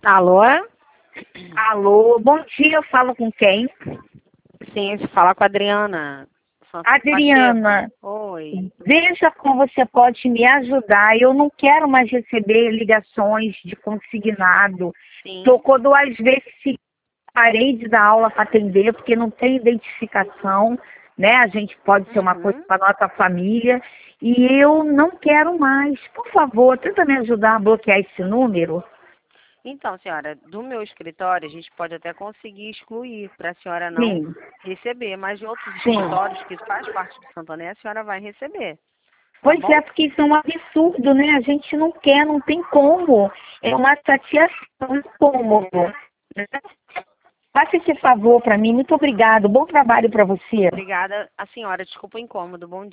Alô? Alô, bom dia, eu falo com quem? Sim, se fala com a Adriana. Adriana, Oi. veja como você pode me ajudar. Eu não quero mais receber ligações de consignado. Sim. Tocou 2 vezes, parei de dar aula para atender, porque não tem identificação, né? A gente pode ser uma coisa para nossa família. E eu não quero mais. Por favor, tenta me ajudar a bloquear esse número. Então, senhora, do meu escritório a gente pode até conseguir excluir para a senhora não Sim, receber, mas de outros sim. escritórios que faz parte do Santander, a senhora vai receber. Tá Pois bom? é, porque isso é um absurdo, né? A gente não quer, não tem como. É uma chateação, incômodo. Né? Faça esse favor para mim. Muito obrigado. Bom trabalho para você. Obrigada. A senhora, desculpa o incômodo. Bom dia.